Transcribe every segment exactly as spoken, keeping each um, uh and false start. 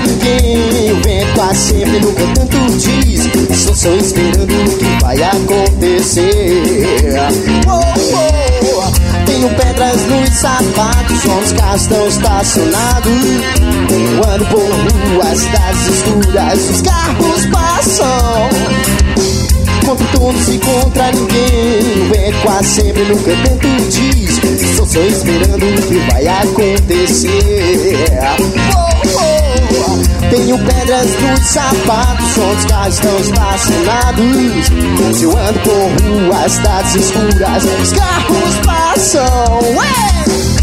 ninguém. O vento quase sempre no que eu tanto diz. Estou só esperando o que vai acontecer. Oh, oh. Tenho pedras nos sapatos, os carros estão estacionados. Eu ando por ruas, cidades escuras, os carros passam. Contra todos e contra ninguém. O vento quase sempre no que eu tanto diz. Estou só esperando o que vai acontecer. Oh, oh. Tenho pedras nos sapatos, os carros estão estacionados. Se eu ando por ruas, cidades escuras, os carros passam. Ué!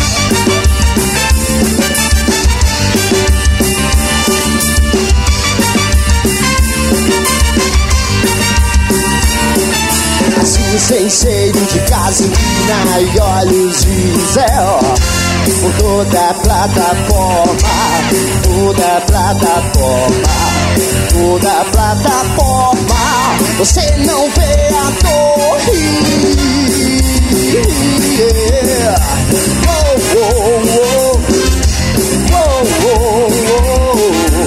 Sem cheiro de gasolina e óleos diesel. Por toda a plataforma, toda a plataforma, toda a plataforma. Você não vê a torre. Yeah. Oh, oh, oh. Oh, oh, oh.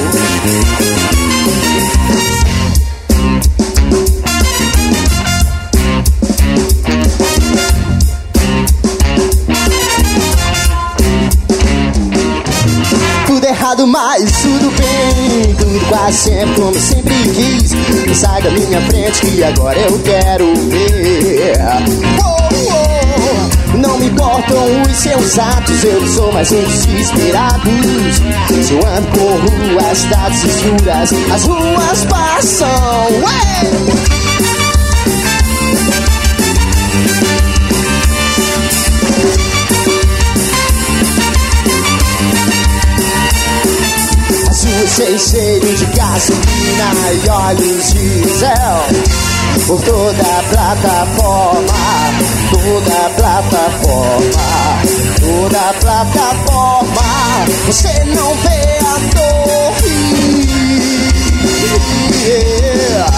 Mas tudo bem, tudo quase sempre como sempre quis. Sai da minha frente que agora eu quero ver. Oh, oh. Não me importam os seus atos, eu sou mais um dos desesperados. Se eu ando por ruas, cidades escuras, as ruas passam. Ué! Sem cheiro de gasolina e óleos diesel. Por toda a plataforma, toda a plataforma, toda a plataforma. Você não vê a torre. Yeah.